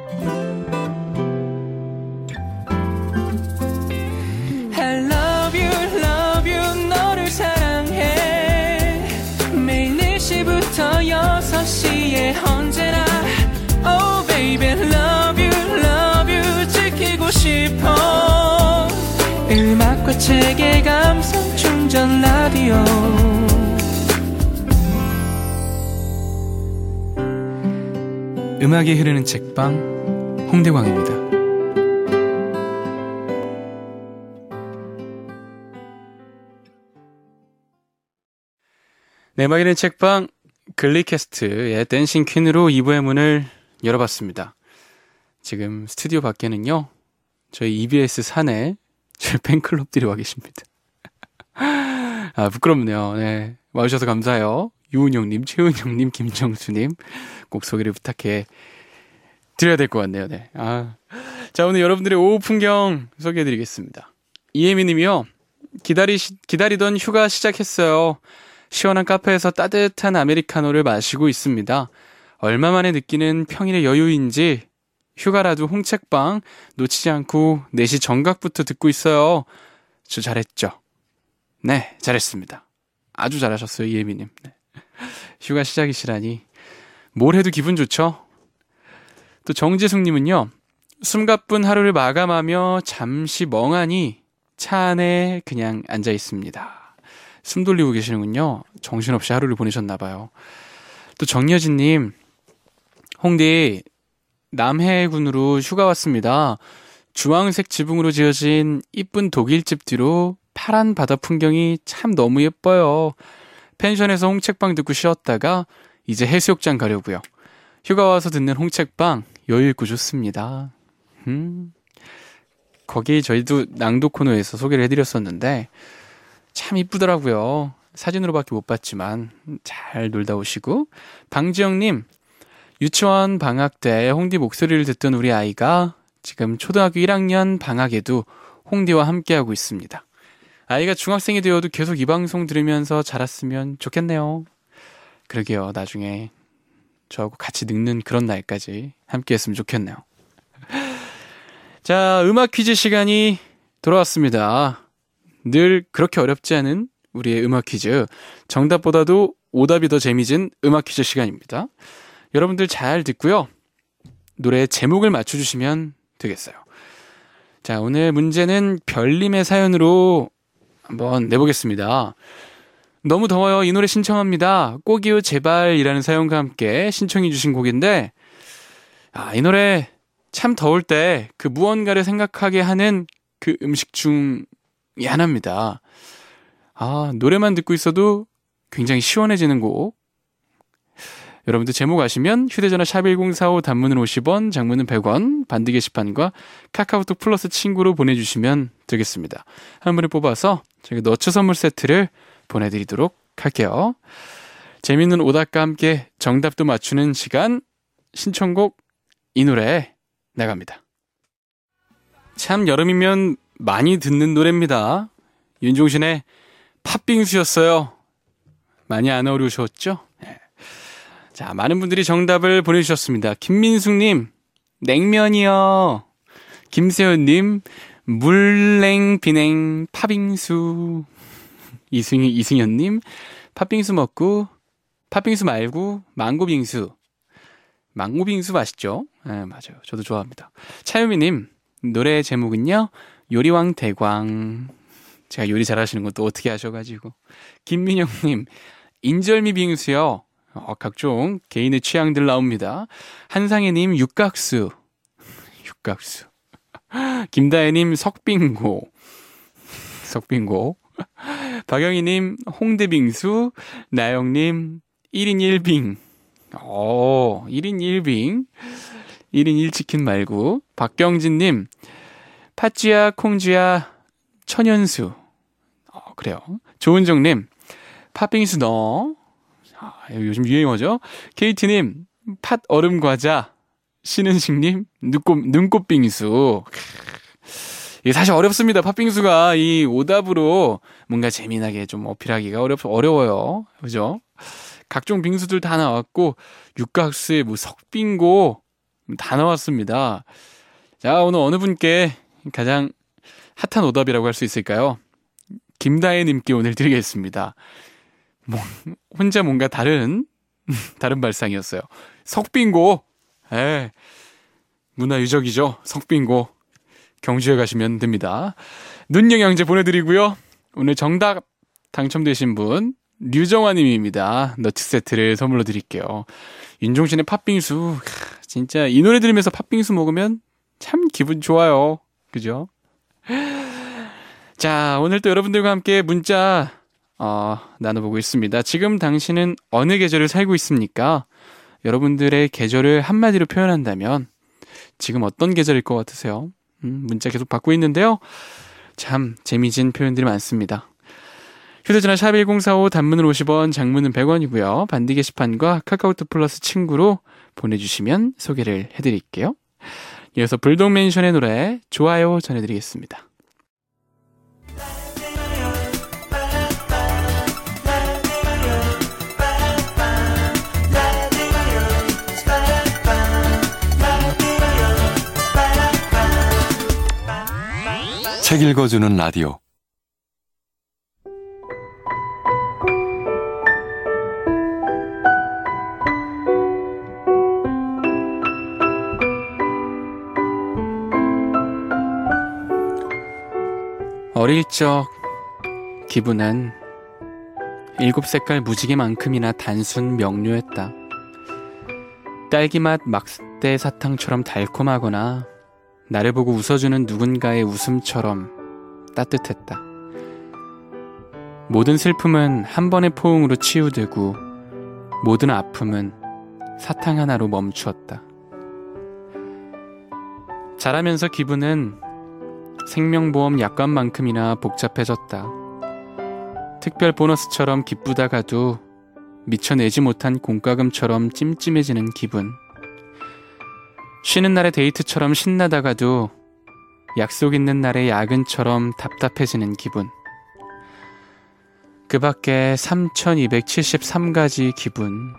I love you 너를 사랑해 매일 4시부터 6시에 언제나 Oh baby love you 지키고 싶어 음악과 책의 감성 충전 라디오 음악이 흐르는 책방 홍대광입니다. 네, 음악이 흐르는 책방 글리캐스트의 댄싱 퀸으로 2부의 문을 열어봤습니다. 지금 스튜디오 밖에는요, 저희 EBS 산에 저희 팬클럽들이 와 계십니다. 아, 부끄럽네요. 네, 와주셔서 감사해요. 유은영님, 최은영님, 김정수님 꼭 소개를 부탁해 드려야 될 것 같네요. 네. 자, 오늘 여러분들의 오후 풍경 소개해드리겠습니다. 이혜미님이요. 기다리던 휴가 시작했어요. 시원한 카페에서 따뜻한 아메리카노를 마시고 있습니다. 얼마 만에 느끼는 평일의 여유인지 휴가라도 홍책방 놓치지 않고 4시 정각부터 듣고 있어요. 저 잘했죠? 네, 잘했습니다. 아주 잘하셨어요, 이혜미님. 네. 휴가 시작이시라니 뭘 해도 기분 좋죠? 또 정지숙님은요. 숨가쁜 하루를 마감하며 잠시 멍하니 차 안에 그냥 앉아 있습니다. 숨 돌리고 계시는군요. 정신없이 하루를 보내셨나봐요. 또 정여진님, 홍대 남해군으로 휴가 왔습니다. 주황색 지붕으로 지어진 이쁜 독일집 뒤로 파란 바다 풍경이 참 너무 예뻐요. 펜션에서 홍책방 듣고 쉬었다가 이제 해수욕장 가려고요. 휴가 와서 듣는 홍책방 여유 있고 좋습니다. 거기 저희도 낭독 코너에서 소개를 해드렸었는데 참 이쁘더라고요. 사진으로밖에 못 봤지만 잘 놀다 오시고. 방지영님, 유치원 방학 때 홍디 목소리를 듣던 우리 아이가 지금 초등학교 1학년 방학에도 홍디와 함께하고 있습니다. 아이가 중학생이 되어도 계속 이 방송 들으면서 자랐으면 좋겠네요. 그러게요. 나중에 저하고 같이 늙는 그런 날까지 함께했으면 좋겠네요. 자, 음악 퀴즈 시간이 돌아왔습니다. 늘 그렇게 어렵지 않은 우리의 음악 퀴즈. 정답보다도 오답이 더 재미진 음악 퀴즈 시간입니다. 여러분들 잘 듣고요. 노래 제목을 맞춰주시면 되겠어요. 자, 오늘 문제는 별님의 사연으로 한번 내보겠습니다. 너무 더워요. 이 노래 신청합니다. 꼭이요 제발이라는 사연과 함께 신청해 주신 곡인데 이 노래 참 더울 때 그 무언가를 생각하게 하는 그 음식 중에 하나입니다. 노래만 듣고 있어도 굉장히 시원해지는 곡. 여러분들 제목 아시면 휴대전화 샵1045 단문은 50원, 장문은 100원, 반드 게시판과 카카오톡 플러스 친구로 보내주시면 되겠습니다. 한 분을 뽑아서 저희가 너츠 선물 세트를 보내드리도록 할게요. 재밌는 오답과 함께 정답도 맞추는 시간, 신청곡 이 노래 나갑니다. 참 여름이면 많이 듣는 노래입니다. 윤종신의 팥빙수였어요. 많이 안 어려우셨죠? 네. 자, 많은 분들이 정답을 보내주셨습니다. 김민숙님, 냉면이요. 김세현님, 물냉 비냉 팥빙수. 이승현님, 팥빙수 먹고 팥빙수 말고 망고빙수. 망고빙수 맛있죠? 네, 맞아요. 저도 좋아합니다. 차유미님, 노래 제목은요, 요리왕 대광. 제가 요리 잘하시는 것도 어떻게 하셔가지고. 김민영님, 인절미 빙수요. 각종 개인의 취향들 나옵니다. 한상혜님, 육각수. 김다혜님, 석빙고. 박영희님, 홍대빙수. 나영님, 1인 1빙. 1인 1빙. 1인 1치킨 말고. 박경진님, 팥쥐야, 콩쥐야, 천연수. 그래요. 조은정님, 팥빙수 넣어. 요즘 유행어죠. 케이티님, 팥 얼음 과자. 신은식님, 눈꽃빙수. 이게 사실 어렵습니다. 팥빙수가 이 오답으로 뭔가 재미나게 좀 어필하기가 어려워요. 그죠? 각종 빙수들 다 나왔고, 육각수에 뭐 석빙고, 다 나왔습니다. 자, 오늘 어느 분께 가장 핫한 오답이라고 할 수 있을까요? 김다혜님께 오늘 드리겠습니다. 혼자 뭔가 다른 발상이었어요. 석빙고. 문화유적이죠. 석빙고. 경주에 가시면 됩니다. 눈영양제 보내드리고요. 오늘 정답 당첨되신 분 류정화님입니다. 너츠 세트를 선물로 드릴게요. 윤종신의 팥빙수. 진짜 이 노래 들으면서 팥빙수 먹으면 참 기분 좋아요. 그죠? 자, 오늘 또 여러분들과 함께 문자 나눠보고 있습니다. 지금 당신은 어느 계절을 살고 있습니까? 여러분들의 계절을 한마디로 표현한다면 지금 어떤 계절일 것 같으세요? 문자 계속 받고 있는데요. 참 재미진 표현들이 많습니다. 휴대전화 샵 1045 단문은 50원, 장문은 100원이고요. 반디 게시판과 카카오톡 플러스 친구로 보내주시면 소개를 해드릴게요. 이어서 불독맨션의 노래 좋아요 전해드리겠습니다. 책 읽어주는 라디오. 어릴 적 기분은 7색깔 무지개만큼이나 단순 명료했다. 딸기맛 막대 사탕처럼 달콤하거나 나를 보고 웃어주는 누군가의 웃음처럼 따뜻했다. 모든 슬픔은 한 번의 포옹으로 치유되고 모든 아픔은 사탕 하나로 멈추었다. 자라면서 기분은 생명보험 약관만큼이나 복잡해졌다. 특별 보너스처럼 기쁘다가도 미처 내지 못한 공과금처럼 찜찜해지는 기분. 쉬는 날의 데이트처럼 신나다가도 약속 있는 날의 야근처럼 답답해지는 기분. 그 밖에 3273가지 기분.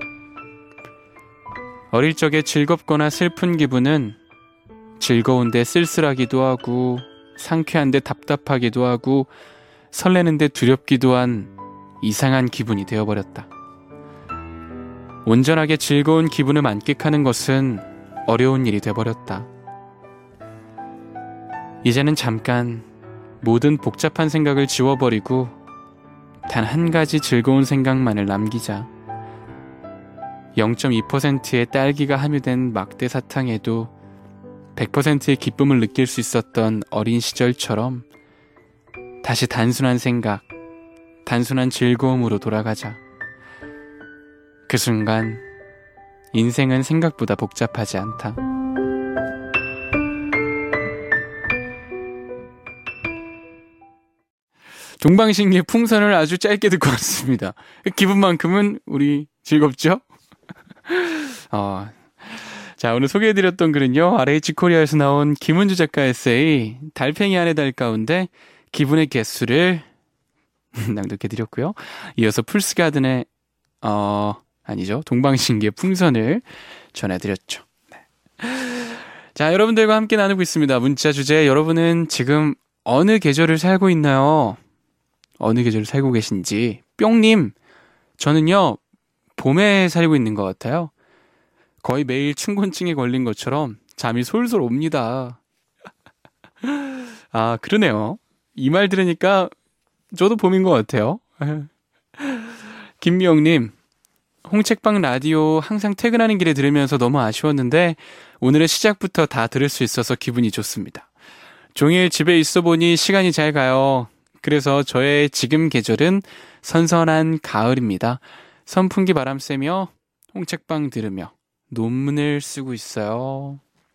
어릴 적에 즐겁거나 슬픈 기분은 즐거운데 쓸쓸하기도 하고 상쾌한데 답답하기도 하고 설레는데 두렵기도 한 이상한 기분이 되어버렸다. 온전하게 즐거운 기분을 만끽하는 것은 어려운 일이 돼버렸다. 이제는 잠깐 모든 복잡한 생각을 지워버리고 단 한 가지 즐거운 생각만을 남기자. 0.2%의 딸기가 함유된 막대 사탕에도 100%의 기쁨을 느낄 수 있었던 어린 시절처럼 다시 단순한 생각, 단순한 즐거움으로 돌아가자. 그 순간 인생은 생각보다 복잡하지 않다. 동방신기의 풍선을 아주 짧게 듣고 왔습니다. 기분만큼은 우리 즐겁죠? 자, 오늘 소개해드렸던 글은요, RH 코리아에서 나온 김은주 작가 에세이 달팽이 안의 달 가운데 기분의 개수를 낭독해드렸고요. 이어서 풀스가든의 동방신기의 풍선을 전해드렸죠. 네. 자, 여러분들과 함께 나누고 있습니다. 문자 주제, 여러분은 지금 어느 계절을 살고 있나요? 어느 계절을 살고 계신지. 뿅님, 저는요 봄에 살고 있는 것 같아요. 거의 매일 춘곤증에 걸린 것처럼 잠이 솔솔 옵니다. 아, 그러네요. 이 말 들으니까 저도 봄인 것 같아요. 김미영님, 홍책방 라디오 항상 퇴근하는 길에 들으면서 너무 아쉬웠는데 오늘은 시작부터 다 들을 수 있어서 기분이 좋습니다. 종일 집에 있어 보니 시간이 잘 가요. 그래서 저의 지금 계절은 선선한 가을입니다. 선풍기 바람 쐬며 홍책방 들으며 논문을 쓰고 있어요.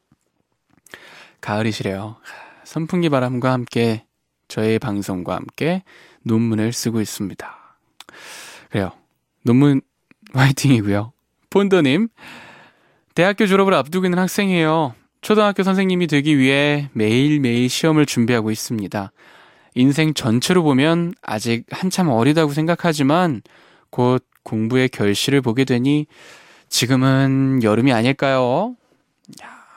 가을이시래요. 선풍기 바람과 함께 저의 방송과 함께 논문을 쓰고 있습니다. 그래요. 논문 화이팅이고요. 폰더님, 대학교 졸업을 앞두고 있는 학생이에요. 초등학교 선생님이 되기 위해 매일매일 시험을 준비하고 있습니다. 인생 전체로 보면 아직 한참 어리다고 생각하지만 곧 공부의 결실을 보게 되니 지금은 여름이 아닐까요? 야,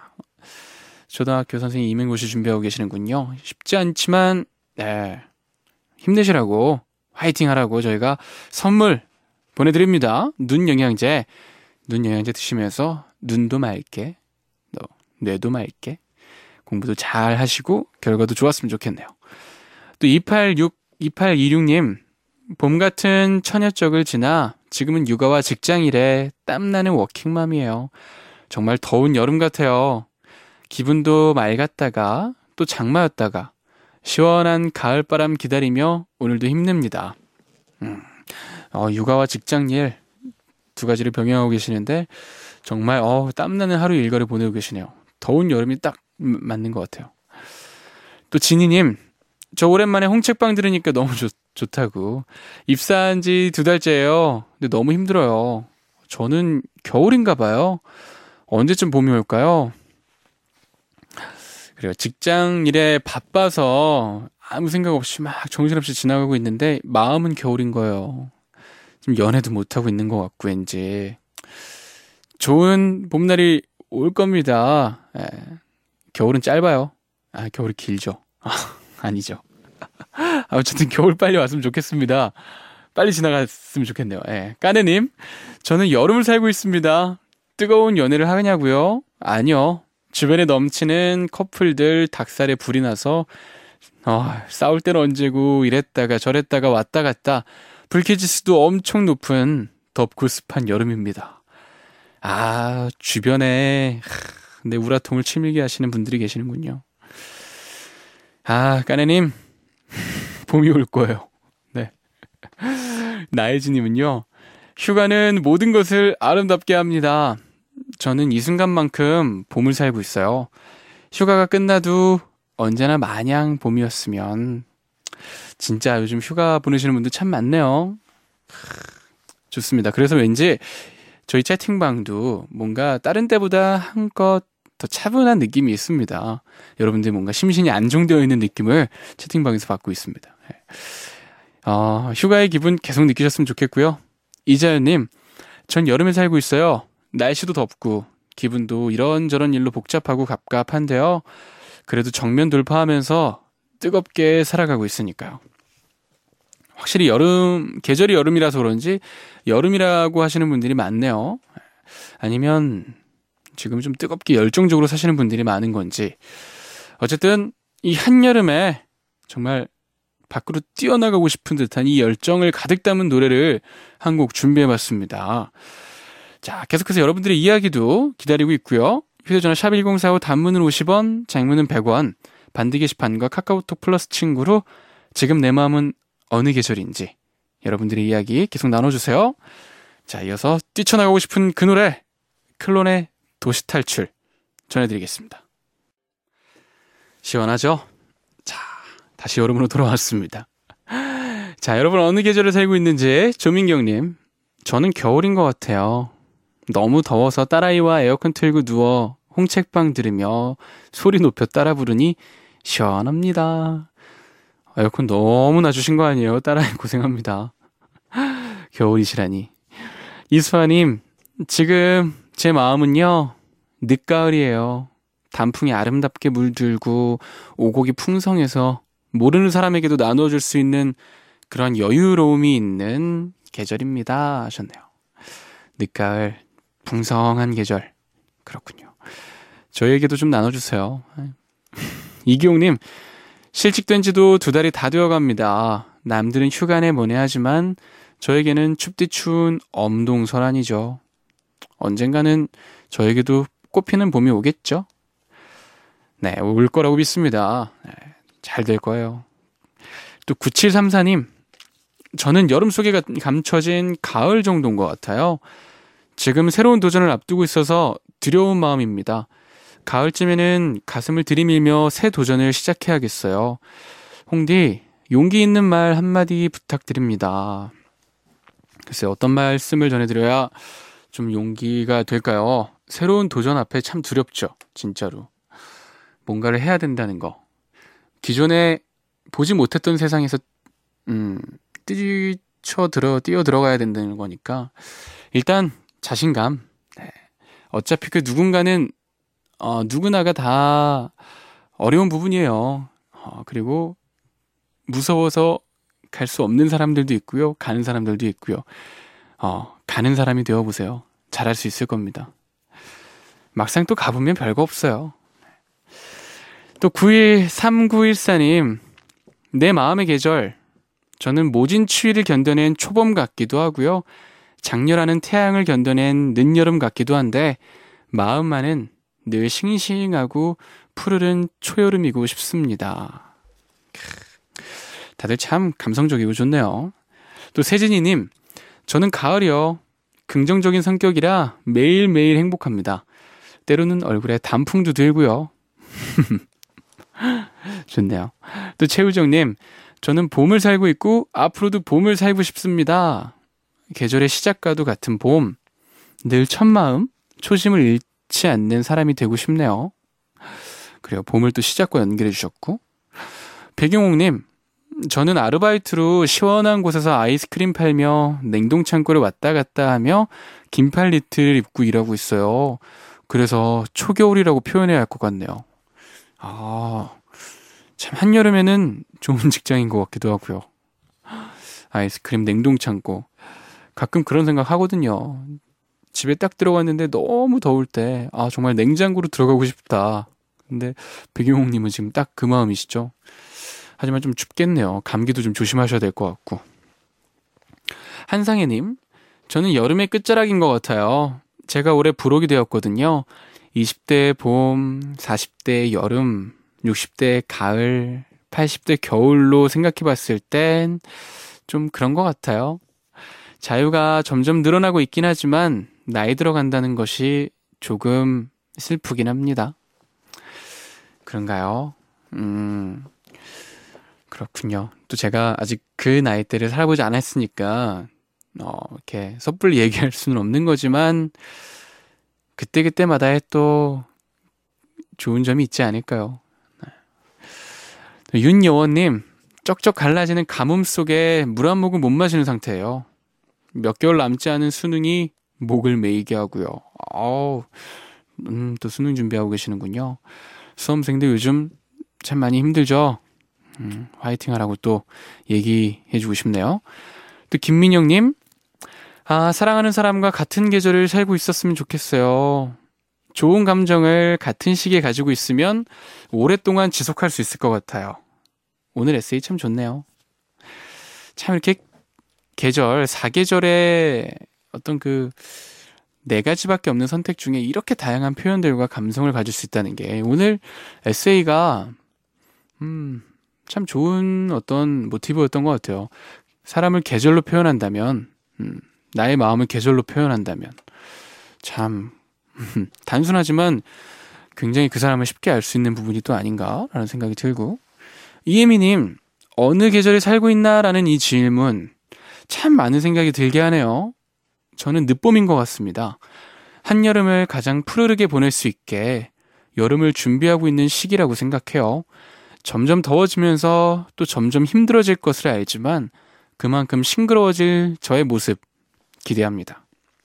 초등학교 선생님 임용고시 준비하고 계시는군요. 쉽지 않지만 네, 힘내시라고 화이팅 하라고 저희가 선물 보내드립니다. 눈 영양제 드시면서 눈도 맑게 뇌도 맑게 공부도 잘 하시고 결과도 좋았으면 좋겠네요. 또 2826님 봄 같은 처녀적을 지나 지금은 육아와 직장일에 땀나는 워킹맘이에요. 정말 더운 여름 같아요. 기분도 맑았다가 또 장마였다가 시원한 가을바람 기다리며 오늘도 힘냅니다. 육아와 직장일 두 가지를 병행하고 계시는데 정말 땀나는 하루 일과를 보내고 계시네요. 더운 여름이 딱 맞는 것 같아요. 또 진희님, 저 오랜만에 홍책방 들으니까 너무 좋다고. 입사한 지 2달째예요. 근데 너무 힘들어요. 저는 겨울인가 봐요. 언제쯤 봄이 올까요? 그래요. 직장 일에 바빠서 아무 생각 없이 막 정신없이 지나가고 있는데 마음은 겨울인 거예요. 지금 연애도 못하고 있는 것 같고 왠지. 좋은 봄날이 올 겁니다. 겨울은 짧아요. 겨울이 길죠. 아니죠. 어쨌든 겨울 빨리 왔으면 좋겠습니다. 빨리 지나갔으면 좋겠네요. 까네님, 저는 여름을 살고 있습니다. 뜨거운 연애를 하냐고요? 아니요. 주변에 넘치는 커플들 닭살에 불이 나서 싸울 때는 언제고 이랬다가 저랬다가 왔다 갔다 불쾌지수도 엄청 높은 덥고 습한 여름입니다. 주변에 내 우라통을 치밀게 하시는 분들이 계시는군요. 까네님, 봄이 올 거예요. 네. 나혜진님은요, 휴가는 모든 것을 아름답게 합니다. 저는 이 순간만큼 봄을 살고 있어요. 휴가가 끝나도 언제나 마냥 봄이었으면. 진짜 요즘 휴가 보내시는 분들 참 많네요. 좋습니다. 그래서 왠지 저희 채팅방도 뭔가 다른 때보다 한껏 더 차분한 느낌이 있습니다. 여러분들 뭔가 심신이 안정되어 있는 느낌을 채팅방에서 받고 있습니다. 휴가의 기분 계속 느끼셨으면 좋겠고요. 이자연님, 전 여름에 살고 있어요. 날씨도 덥고 기분도 이런저런 일로 복잡하고 갑갑한데요. 그래도 정면 돌파하면서 뜨겁게 살아가고 있으니까요. 확실히 계절이 여름이라서 그런지 여름이라고 하시는 분들이 많네요. 아니면 지금 좀 뜨겁게 열정적으로 사시는 분들이 많은 건지. 어쨌든 이 한여름에 정말 밖으로 뛰어나가고 싶은 듯한 이 열정을 가득 담은 노래를 한 곡 준비해봤습니다. 자, 계속해서 여러분들의 이야기도 기다리고 있고요. 휴대전화 샵1045 단문은 50원, 장문은 100원, 반디 게시판과 카카오톡 플러스 친구로 지금 내 마음은 어느 계절인지 여러분들의 이야기 계속 나눠주세요. 자, 이어서 뛰쳐나가고 싶은 그 노래, 클론의 도시탈출 전해드리겠습니다. 시원하죠? 자, 다시 여러분으로 돌아왔습니다. 자, 여러분 어느 계절을 살고 있는지 조민경님, 저는 겨울인 것 같아요. 너무 더워서 딸아이와 에어컨 틀고 누워 홍책방 들으며 소리 높여 따라 부르니 시원합니다. 에어컨 너무 놔주신 거 아니에요? 딸아이 고생합니다. 겨울이시라니. 이수아님, 지금 제 마음은요, 늦가을이에요. 단풍이 아름답게 물들고 오곡이 풍성해서 모르는 사람에게도 나누어줄 수 있는 그런 여유로움이 있는 계절입니다 하셨네요. 늦가을, 풍성한 계절. 그렇군요. 저희에게도 좀 나눠주세요. 이기용님, 실직된 지도 2달이 다 되어갑니다. 남들은 휴가네 뭐네 하지만 저에게는 춥디 추운 엄동설한이죠. 언젠가는 저에게도 꽃피는 봄이 오겠죠? 네, 올 거라고 믿습니다. 네, 잘 될 거예요. 또 9734님, 저는 여름 속에 감춰진 가을 정도인 것 같아요. 지금 새로운 도전을 앞두고 있어서 두려운 마음입니다. 가을쯤에는 가슴을 들이밀며 새 도전을 시작해야겠어요. 홍디, 용기 있는 말 한마디 부탁드립니다. 글쎄, 어떤 말씀을 전해드려야 좀 용기가 될까요? 새로운 도전 앞에 참 두렵죠. 진짜로. 뭔가를 해야 된다는 거. 기존에 보지 못했던 세상에서 뛰어 들어가야 된다는 거니까 일단 자신감. 네. 어차피 그 누군가는 누구나가 다 어려운 부분이에요. 그리고 무서워서 갈 수 없는 사람들도 있고요. 가는 사람들도 있고요. 가는 사람이 되어보세요. 잘할 수 있을 겁니다. 막상 또 가보면 별거 없어요. 또 3914님, 내 마음의 계절. 저는 모진 추위를 견뎌낸 초봄 같기도 하고요. 장렬하는 태양을 견뎌낸 늦여름 같기도 한데 마음만은 늘 싱싱하고 푸르른 초여름이고 싶습니다. 다들 참 감성적이고 좋네요. 또 세진이님, 저는 가을이요. 긍정적인 성격이라 매일매일 행복합니다. 때로는 얼굴에 단풍도 들고요. 좋네요. 또 최우정님, 저는 봄을 살고 있고 앞으로도 봄을 살고 싶습니다. 계절의 시작과도 같은 봄, 늘 첫마음, 초심을 잃지 않는 사람이 되고 싶네요. 그래요. 봄을 또 시작과 연결해 주셨고. 백용옥님, 저는 아르바이트로 시원한 곳에서 아이스크림 팔며 냉동창고를 왔다 갔다 하며 긴팔 니트를 입고 일하고 있어요. 그래서 초겨울이라고 표현해야 할 것 같네요. 참 한여름에는 좋은 직장인 것 같기도 하고요. 아이스크림 냉동창고. 가끔 그런 생각 하거든요. 집에 딱 들어갔는데 너무 더울 때 정말 냉장고로 들어가고 싶다. 근데 백용옥님은 지금 딱 그 마음이시죠? 하지만 좀 춥겠네요. 감기도 좀 조심하셔야 될 것 같고. 한상혜님, 저는 여름의 끝자락인 것 같아요. 제가 올해 부록이 되었거든요. 20대 봄, 40대 여름, 60대 가을, 80대 겨울로 생각해봤을 땐 좀 그런 것 같아요. 자유가 점점 늘어나고 있긴 하지만 나이 들어간다는 것이 조금 슬프긴 합니다. 그런가요? 그렇군요. 또 제가 아직 그 나이대를 살아보지 않았으니까 이렇게 섣불리 얘기할 수는 없는 거지만 그때그때마다의 또 좋은 점이 있지 않을까요? 윤여원님, 쩍쩍 갈라지는 가뭄 속에 물 한 모금 못 마시는 상태예요. 몇 개월 남지 않은 수능이 목을 메이게 하고요. 또 수능 준비하고 계시는군요. 수험생들 요즘 참 많이 힘들죠? 화이팅 하라고 또 얘기해주고 싶네요. 또 김민영님, 사랑하는 사람과 같은 계절을 살고 있었으면 좋겠어요. 좋은 감정을 같은 시기에 가지고 있으면 오랫동안 지속할 수 있을 것 같아요. 오늘 에세이 참 좋네요. 참 이렇게 계절, 사계절의 어떤 그 네 가지밖에 없는 선택 중에 이렇게 다양한 표현들과 감성을 가질 수 있다는 게 오늘 에세이가 참 좋은 어떤 모티브였던 것 같아요. 사람을 계절로 표현한다면, 나의 마음을 계절로 표현한다면 참 단순하지만 굉장히 그 사람을 쉽게 알 수 있는 부분이 또 아닌가라는 생각이 들고, 이혜미님, 어느 계절에 살고 있나라는 이 질문 참 많은 생각이 들게 하네요. 저는 늦봄인 것 같습니다. 한여름을 가장 푸르르게 보낼 수 있게 여름을 준비하고 있는 시기라고 생각해요. 점점 더워지면서 또 점점 힘들어질 것을 알지만 그만큼 싱그러워질 저의 모습 기대합니다.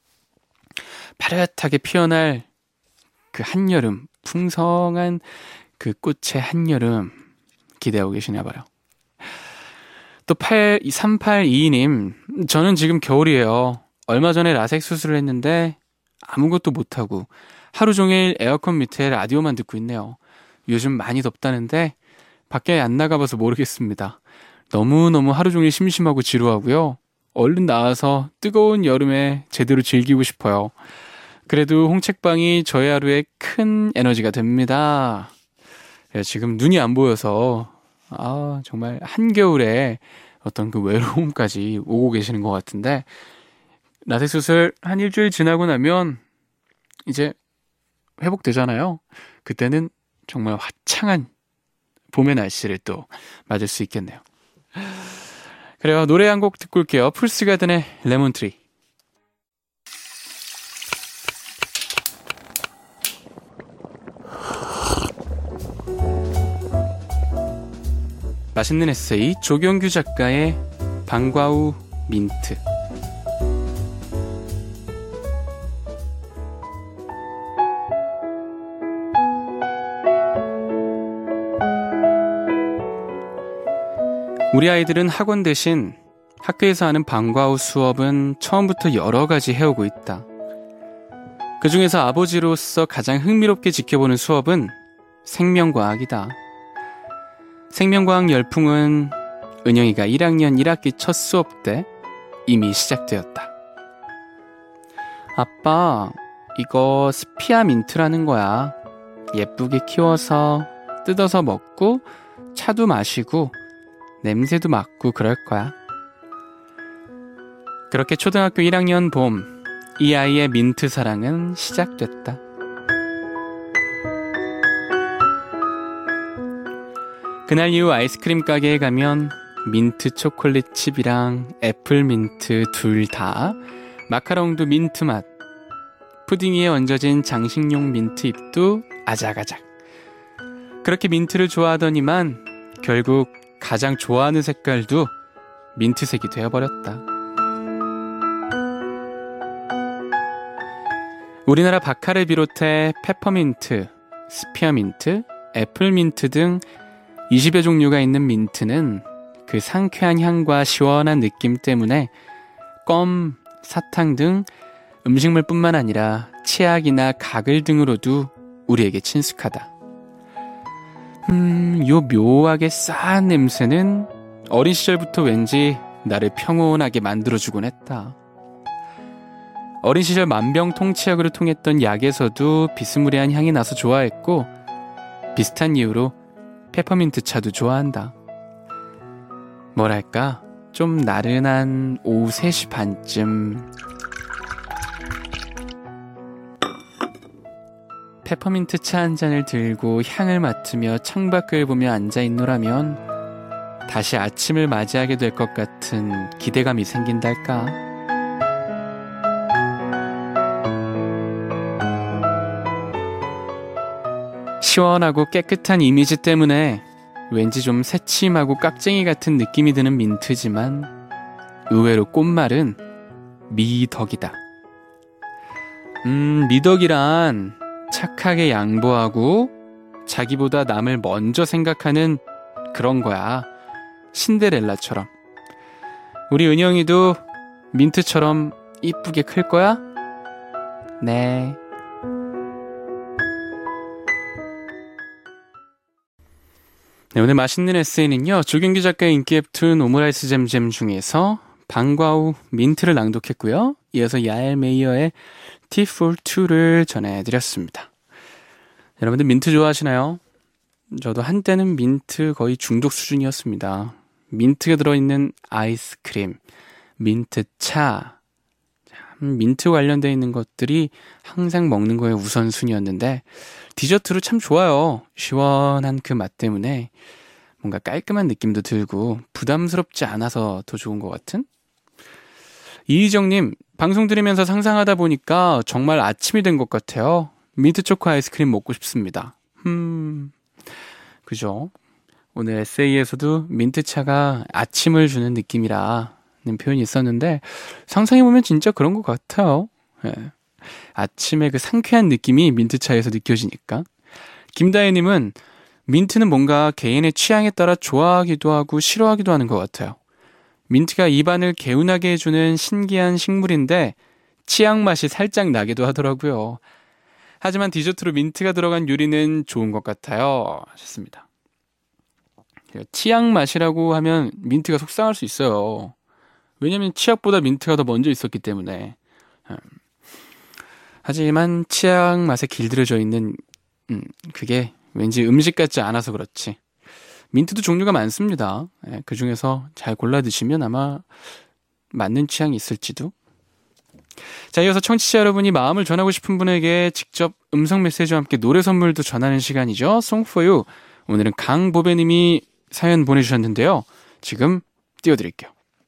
파릇하게 피어날 그 한여름, 풍성한 그 꽃의 한여름 기대하고 계시나 봐요. 또 3822님, 저는 지금 겨울이에요. 얼마 전에 라섹 수술을 했는데 아무것도 못하고 하루 종일 에어컨 밑에 라디오만 듣고 있네요. 요즘 많이 덥다는데 밖에 안 나가봐서 모르겠습니다. 너무너무 하루 종일 심심하고 지루하고요. 얼른 나와서 뜨거운 여름에 제대로 즐기고 싶어요. 그래도 홍책방이 저의 하루에 큰 에너지가 됩니다. 지금 눈이 안 보여서 정말 한겨울에 어떤 그 외로움까지 오고 계시는 것 같은데, 라섹 수술 한 일주일 지나고 나면 이제 회복되잖아요. 그때는 정말 화창한 봄의 날씨를 또 맞을 수 있겠네요. 그래요. 노래 한 곡 듣고 올게요. 풀스가든의 레몬트리. 맛있는 에세이 조경규 작가의 방과후 민트. 우리 아이들은 학원 대신 학교에서 하는 방과 후 수업은 처음부터 여러 가지 해오고 있다. 그 중에서 아버지로서 가장 흥미롭게 지켜보는 수업은 생명과학이다. 생명과학 열풍은 은영이가 1학년 1학기 첫 수업 때 이미 시작되었다. 아빠, 이거 스피아민트라는 거야. 예쁘게 키워서 뜯어서 먹고 차도 마시고 냄새도 맡고 그럴 거야. 그렇게 초등학교 1학년 봄, 이 아이의 민트 사랑은 시작됐다. 그날 이후 아이스크림 가게에 가면 민트 초콜릿 칩이랑 애플 민트 둘 다, 마카롱도 민트 맛, 푸딩 위에 얹어진 장식용 민트 잎도 아작아작. 그렇게 민트를 좋아하더니만 결국 가장 좋아하는 색깔도 민트색이 되어버렸다. 우리나라 바카를 비롯해 페퍼민트, 스피어민트, 애플민트 등 20여 종류가 있는 민트는 그 상쾌한 향과 시원한 느낌 때문에 껌, 사탕 등 음식물뿐만 아니라 치약이나 가글 등으로도 우리에게 친숙하다. 요 묘하게 싸한 냄새는 어린 시절부터 왠지 나를 평온하게 만들어주곤 했다. 어린 시절 만병통치약으로 통했던 약에서도 비스무리한 향이 나서 좋아했고, 비슷한 이유로 페퍼민트 차도 좋아한다. 뭐랄까, 좀 나른한 오후 3시 반쯤 페퍼민트 차 한 잔을 들고 향을 맡으며 창밖을 보며 앉아있노라면 다시 아침을 맞이하게 될 것 같은 기대감이 생긴달까. 시원하고 깨끗한 이미지 때문에 왠지 좀 새침하고 깍쟁이 같은 느낌이 드는 민트지만 의외로 꽃말은 미덕이다. 미덕이란 착하게 양보하고 자기보다 남을 먼저 생각하는 그런 거야. 신데렐라처럼. 우리 은영이도 민트처럼 이쁘게 클 거야? 네. 네, 오늘 맛있는 에세이는요, 조경규 작가의 인기 웹툰 오므라이스 잼잼 중에서 방과 후 민트를 낭독했고요. 이어서 야엘 메이어의 Tea for Two를 전해드렸습니다. 여러분들 민트 좋아하시나요? 저도 한때는 민트 거의 중독 수준이었습니다. 민트가 들어있는 아이스크림, 민트차, 민트 관련되어 있는 것들이 항상 먹는 거에 우선순위였는데 디저트로 참 좋아요. 시원한 그 맛 때문에 뭔가 깔끔한 느낌도 들고 부담스럽지 않아서 더 좋은 것 같은? 이희정님, 방송 들으면서 상상하다 보니까 정말 아침이 된 것 같아요. 민트 초코 아이스크림 먹고 싶습니다. 그죠? 오늘 에세이에서도 민트차가 아침을 주는 느낌이라는 표현이 있었는데 상상해보면 진짜 그런 것 같아요. 예. 아침에 그 상쾌한 느낌이 민트차에서 느껴지니까. 김다혜님은 민트는 뭔가 개인의 취향에 따라 좋아하기도 하고 싫어하기도 하는 것 같아요. 민트가 입안을 개운하게 해주는 신기한 식물인데 치약 맛이 살짝 나기도 하더라고요. 하지만 디저트로 민트가 들어간 요리는 좋은 것 같아요. 하셨습니다. 치약 맛이라고 하면 민트가 속상할 수 있어요. 왜냐면 치약보다 민트가 더 먼저 있었기 때문에. 하지만 치약 맛에 길들여져 있는 그게 왠지 음식 같지 않아서 그렇지. 민트도 종류가 많습니다. 그 중에서 잘 골라 드시면 아마 맞는 취향이 있을지도. 자, 이어서 청취자 여러분이 마음을 전하고 싶은 분에게 직접 음성 메시지와 함께 노래 선물도 전하는 시간이죠. Song for You. 오늘은 강보배님이 사연 보내주셨는데요. 지금 띄워드릴게요.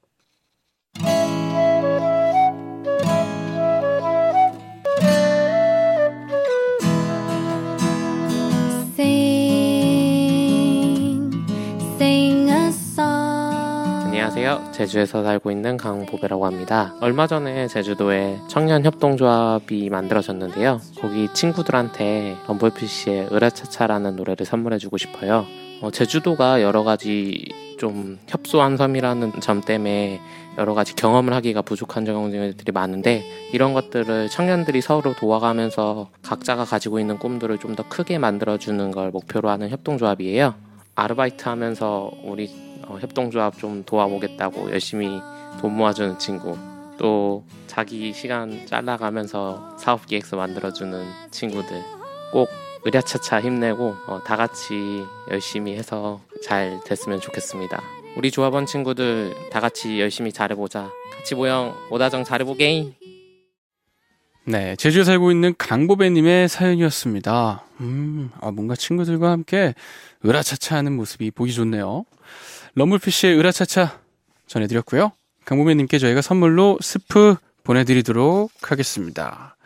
안녕하세요. 제주에서 살고 있는 강보배라고 합니다. 얼마 전에 제주도에 청년협동조합이 만들어졌는데요. 거기 친구들한테 범블피쉬의 으라차차라는 노래를 선물해주고 싶어요. 제주도가 여러 가지 좀 협소한 섬이라는 점 때문에 여러 가지 경험을 하기가 부족한 경우들이 많은데, 이런 것들을 청년들이 서로 도와가면서 각자가 가지고 있는 꿈들을 좀 더 크게 만들어주는 걸 목표로 하는 협동조합이에요. 아르바이트 하면서 우리 협동조합 좀 도와보겠다고 열심히 돈 모아주는 친구, 또 자기 시간 잘라가면서 사업기획서 만들어주는 친구들, 꼭 으랴차차 힘내고 다 같이 열심히 해서 잘 됐으면 좋겠습니다. 우리 조합원 친구들 다 같이 열심히 잘해보자. 같이 모형 오다정 잘해보게잉. 네, 제주에 살고 있는 강보배님의 사연이었습니다. 뭔가 친구들과 함께 으라차차 하는 모습이 보기 좋네요. 럼블피쉬의 으라차차 전해드렸고요. 강보배님께 저희가 선물로 스프 보내드리도록 하겠습니다.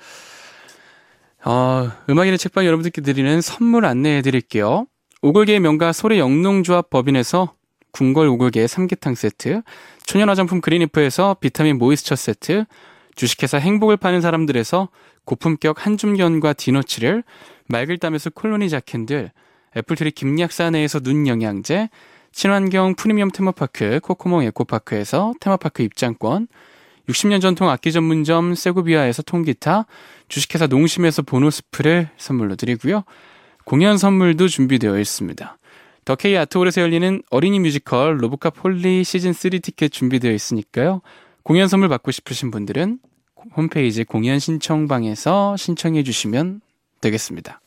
음악인의 책방 여러분들께 드리는 선물 안내해드릴게요. 오골계의 명가 소래 영농조합 법인에서 궁궐 오골계 삼계탕 세트, 천연 화장품 그린이프에서 비타민 모이스처 세트, 주식회사 행복을 파는 사람들에서 고품격 한줌견과 디너츠를, 맑을 땀에서 콜로니 자캔들, 애플트리 김약사내에서 눈 영양제, 친환경 프리미엄 테마파크 코코몽 에코파크에서 테마파크 입장권, 60년 전통 악기 전문점 세고비아에서 통기타, 주식회사 농심에서 보너스프를 선물로 드리고요. 공연 선물도 준비되어 있습니다. 더케이 아트홀에서 열리는 어린이 뮤지컬 로보카 폴리 시즌3 티켓 준비되어 있으니까요. 공연 선물 받고 싶으신 분들은 홈페이지 공연 신청방에서 신청해 주시면 되겠습니다.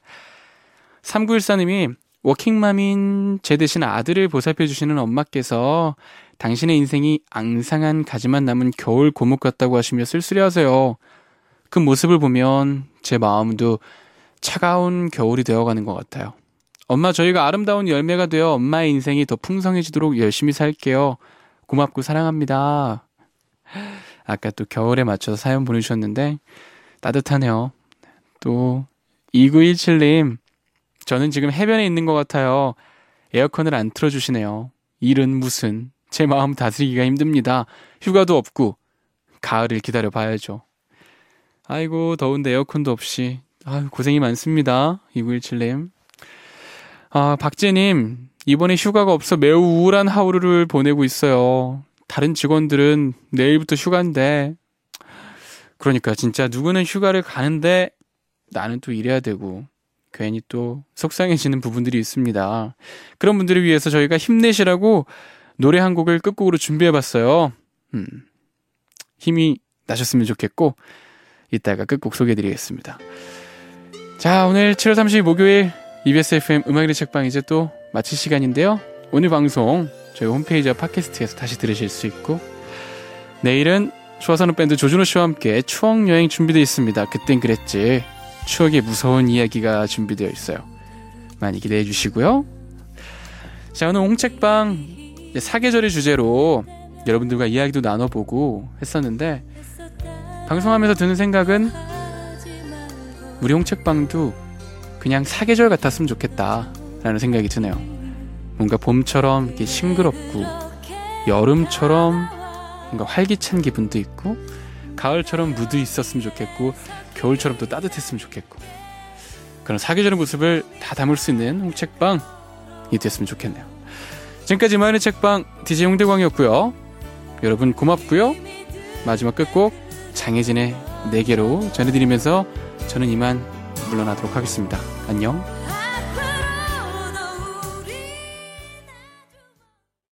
3914님이 워킹맘인 제 대신 아들을 보살펴 주시는 엄마께서 당신의 인생이 앙상한 가지만 남은 겨울 고목 같다고 하시며 쓸쓸해하세요. 그 모습을 보면 제 마음도 차가운 겨울이 되어가는 것 같아요. 엄마, 저희가 아름다운 열매가 되어 엄마의 인생이 더 풍성해지도록 열심히 살게요. 고맙고 사랑합니다. 아까 또 겨울에 맞춰서 사연 보내주셨는데 따뜻하네요. 또 2917님, 저는 지금 해변에 있는 것 같아요. 에어컨을 안 틀어주시네요. 일은 무슨, 제 마음 다스리기가 힘듭니다. 휴가도 없고 가을을 기다려봐야죠. 아이고, 더운데 에어컨도 없이 고생이 많습니다. 2917님. 박재님, 이번에 휴가가 없어 매우 우울한 하루를 보내고 있어요. 다른 직원들은 내일부터 휴가인데, 그러니까 진짜 누구는 휴가를 가는데 나는 또 일해야 되고 괜히 또 속상해지는 부분들이 있습니다. 그런 분들을 위해서 저희가 힘내시라고 노래 한 곡을 끝곡으로 준비해봤어요. 힘이 나셨으면 좋겠고 이따가 끝곡 소개해드리겠습니다. 자, 오늘 7월 30일 목요일 EBS FM 음악의 책방 이제 또 마칠 시간인데요. 오늘 방송 저희 홈페이지와 팟캐스트에서 다시 들으실 수 있고, 내일은 추어사는 밴드 조준호 씨와 함께 추억여행 준비되어 있습니다. 그땐 그랬지. 추억의 무서운 이야기가 준비되어 있어요. 많이 기대해 주시고요. 자, 오늘 홍책방 사계절의 주제로 여러분들과 이야기도 나눠보고 했었는데, 방송하면서 드는 생각은 우리 홍책방도 그냥 사계절 같았으면 좋겠다라는 생각이 드네요. 뭔가 봄처럼 이렇게 싱그럽고, 여름처럼 뭔가 활기찬 기분도 있고, 가을처럼 무드 있었으면 좋겠고, 겨울처럼 또 따뜻했으면 좋겠고, 그런 사계절의 모습을 다 담을 수 있는 홍책방이 됐으면 좋겠네요. 지금까지 마을의 책방 DJ 홍대광이었고요. 여러분 고맙고요. 마지막 끝곡 장혜진의 4개로 전해드리면서 저는 이만 물러나도록 하겠습니다. 안녕.